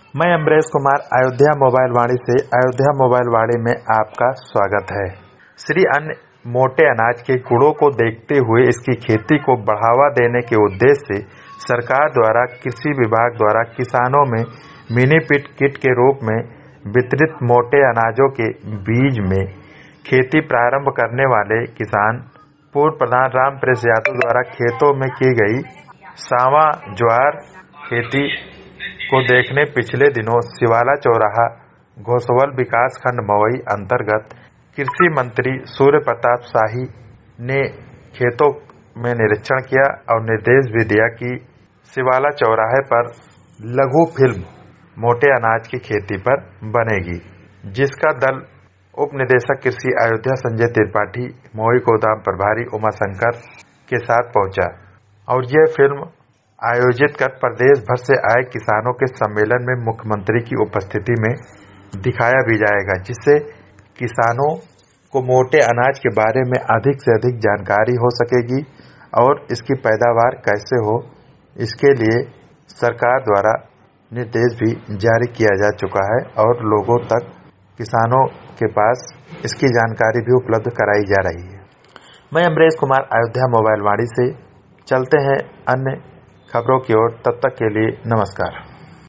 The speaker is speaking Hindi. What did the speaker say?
मैं अमरेश कुमार अयोध्या मोबाइल वाणी से अयोध्या मोबाइल वाणी में आपका स्वागत है। श्री अन्न मोटे अनाज के गुणों को देखते हुए इसकी खेती को बढ़ावा देने के उद्देश्य से सरकार द्वारा कृषि विभाग द्वारा किसानों में मिनी पिट किट के रूप में वितरित मोटे अनाजों के बीज में खेती प्रारंभ करने वाले किसान पूर्व प्रधान रामप्रेस यादव द्वारा खेतों में की गई सावा ज्वार खेती को देखने पिछले दिनों शिवाला चौराहा घोसवल विकास खंड मवई अंतर्गत कृषि मंत्री सूर्य प्रताप शाही ने खेतों में निरीक्षण किया और निर्देश भी दिया कि शिवाला चौराहे पर लघु फिल्म मोटे अनाज की खेती पर बनेगी, जिसका दल उप निदेशक कृषि अयोध्या संजय त्रिपाठी, मवई गोदाम प्रभारी उमाशंकर के साथ पहुंचा और यह फिल्म आयोजित कर प्रदेश भर से आए किसानों के सम्मेलन में मुख्यमंत्री की उपस्थिति में दिखाया भी जाएगा, जिससे किसानों को मोटे अनाज के बारे में अधिक से अधिक जानकारी हो सकेगी और इसकी पैदावार कैसे हो, इसके लिए सरकार द्वारा निर्देश भी जारी किया जा चुका है और लोगों तक किसानों के पास इसकी जानकारी भी उपलब्ध कराई जा रही है। मैं अमरेश कुमार अयोध्या मोबाइल वाणी से चलते हैं अन्य खबरों की ओर, तब तक के लिए नमस्कार।